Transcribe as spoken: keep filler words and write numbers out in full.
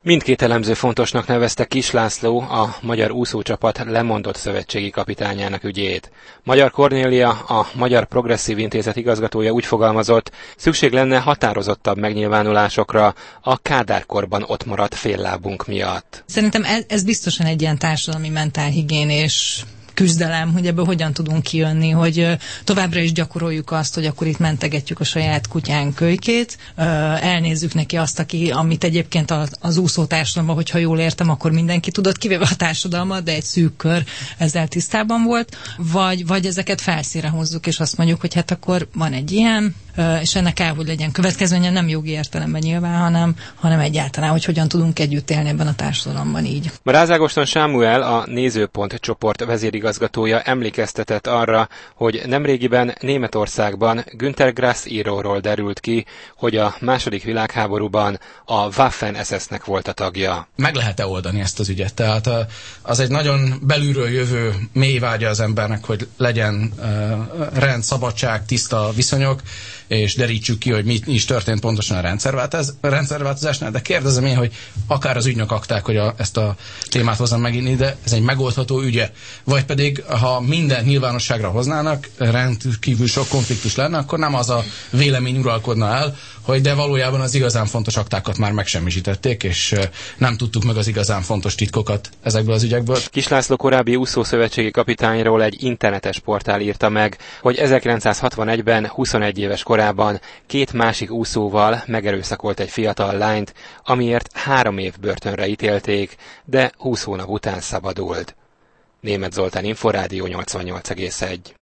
Mindkét elemző fontosnak nevezte Kiss László, a magyar úszócsapat lemondott szövetségi kapitányának ügyét. Magyar Kornélia, a Magyar Progresszív Intézet igazgatója úgy fogalmazott, szükség lenne határozottabb megnyilvánulásokra a Kádár-korban ott maradt féllábunk miatt. Szerintem ez, ez biztosan egy ilyen társadalmi mentálhigiénés küzdelem, hogy ebből hogyan tudunk kijönni, hogy továbbra is gyakoroljuk azt, hogy akkor itt mentegetjük a saját kutyánk kölykét, elnézzük neki azt, aki, amit egyébként az úszó társadalomban, hogyha jól értem, akkor mindenki tudott, kivéve a társadalmat, de egy szűk kör ezzel tisztában volt, vagy, vagy ezeket felszínre hozzuk, és azt mondjuk, hogy hát akkor van egy ilyen, és ennek kell, hogy legyen következménye, nem jogi értelemben nyilván, hanem, hanem egyáltalán, hogy hogyan tudunk együtt élni ebben a társadalomban így. Mráz Ágoston Sámuel, a Nézőpont csoport vezérigazgatója emlékeztetett arra, hogy nemrégiben Németországban Günter Grass íróról derült ki, hogy a második világháborúban a Waffen-es es-nek volt a tagja. Meg lehet-e oldani ezt az ügyet? Tehát az egy nagyon belülről jövő mély vágya az embernek, hogy legyen uh, rend, szabadság, tiszta viszonyok, és derítsük ki, hogy mi is történt pontosan a rendszerváltozás, rendszerváltozásnál, de kérdezem én, hogy akár az ügynök akták, hogy a, ezt a témát hozzam megint ide, ez egy megoldható ügye. Vagy pedig, ha minden nyilvánosságra hoznának, rendkívül sok konfliktus lenne, akkor nem az a vélemény uralkodna el, hogy de valójában az igazán fontos aktákat már megsemmisítették, és nem tudtuk meg az igazán fontos titkokat ezekből az ügyekből. Kiss László korábbi úszószövetségi kapitányról egy internetes portál írta meg, hogy ezerkilencszázhatvanegyben huszonegy éves korában két másik úszóval megerőszakolt egy fiatal lányt, amiért három év börtönre ítélték, de húsz hónap után szabadult. Németh Zoltán, Inforádió nyolcvannyolc egész egy.